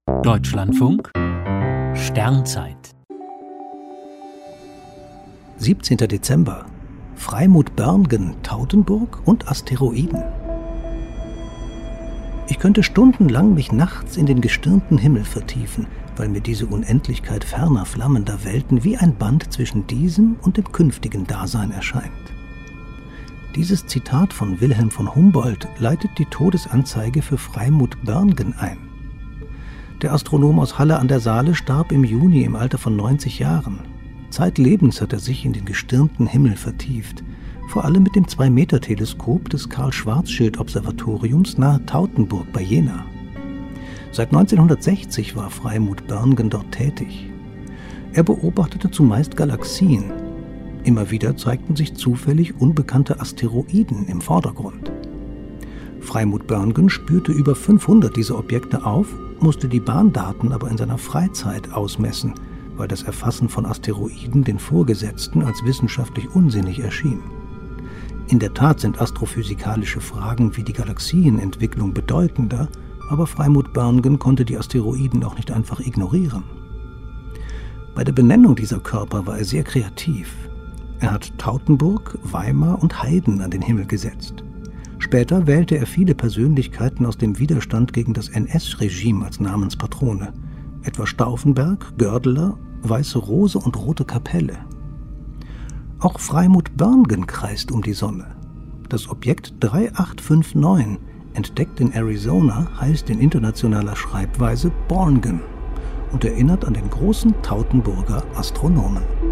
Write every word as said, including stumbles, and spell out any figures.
Deutschlandfunk Sternzeit siebzehnter Dezember. Freimut Börngen, Tautenburg und Asteroiden. Ich könnte stundenlang mich nachts in den gestirnten Himmel vertiefen, weil mir diese Unendlichkeit ferner flammender Welten wie ein Band zwischen diesem und dem künftigen Dasein erscheint. Dieses Zitat von Wilhelm von Humboldt leitet die Todesanzeige für Freimut Börngen ein. Der Astronom aus Halle an der Saale starb im Juni im Alter von neunzig Jahren. Zeitlebens hat er sich in den gestirnten Himmel vertieft, vor allem mit dem zwei Meter Teleskop des Karl-Schwarzschild-Observatoriums nahe Tautenburg bei Jena. Seit neunzehnhundertsechzig war Freimut Börngen dort tätig. Er beobachtete zumeist Galaxien. Immer wieder zeigten sich zufällig unbekannte Asteroiden im Vordergrund. Freimut Börngen spürte über fünfhundert dieser Objekte auf, musste die Bahndaten aber in seiner Freizeit ausmessen, weil das Erfassen von Asteroiden den Vorgesetzten als wissenschaftlich unsinnig erschien. In der Tat sind astrophysikalische Fragen wie die Galaxienentwicklung bedeutender, aber Freimut Börngen konnte die Asteroiden auch nicht einfach ignorieren. Bei der Benennung dieser Körper war er sehr kreativ. Er hat Tautenburg, Weimar und Heiden an den Himmel gesetzt. Später wählte er viele Persönlichkeiten aus dem Widerstand gegen das N S-Regime als Namenspatrone, etwa Stauffenberg, Gördeler, Weiße Rose und Rote Kapelle. Auch Freimut Börngen kreist um die Sonne. Das Objekt drei acht fünf neun, entdeckt in Arizona, heißt in internationaler Schreibweise Borngen und erinnert an den großen Tautenburger Astronomen.